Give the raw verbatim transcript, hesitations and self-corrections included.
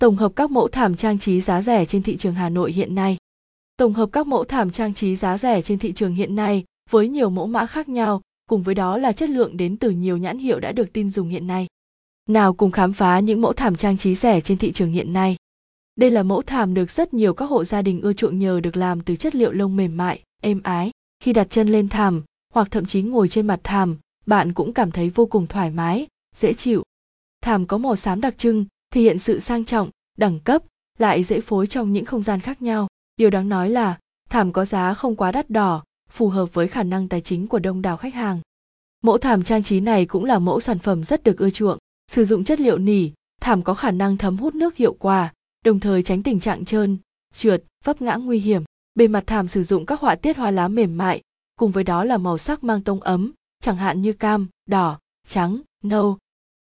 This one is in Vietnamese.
Tổng hợp các mẫu thảm trang trí giá rẻ trên thị trường Hà Nội hiện nay. Tổng hợp các mẫu thảm trang trí giá rẻ trên thị trường hiện nay với nhiều mẫu mã khác nhau, cùng với đó là chất lượng đến từ nhiều nhãn hiệu đã được tin dùng hiện nay. Nào cùng khám phá những mẫu thảm trang trí rẻ trên thị trường hiện nay. Đây là mẫu thảm được rất nhiều các hộ gia đình ưa chuộng nhờ được làm từ chất liệu lông mềm mại, êm ái. Khi đặt chân lên thảm, hoặc thậm chí ngồi trên mặt thảm, bạn cũng cảm thấy vô cùng thoải mái, dễ chịu. Thảm có màu xám đặc trưng, thể hiện sự sang trọng, đẳng cấp, lại dễ phối trong những không gian khác nhau. Điều đáng nói là, thảm có giá không quá đắt đỏ, phù hợp với khả năng tài chính của đông đảo khách hàng. Mẫu thảm trang trí này cũng là mẫu sản phẩm rất được ưa chuộng. Sử dụng chất liệu nỉ, thảm có khả năng thấm hút nước hiệu quả, đồng thời tránh tình trạng trơn, trượt, vấp ngã nguy hiểm. Bề mặt thảm sử dụng các họa tiết hoa lá mềm mại, cùng với đó là màu sắc mang tông ấm, chẳng hạn như cam, đỏ, trắng, nâu,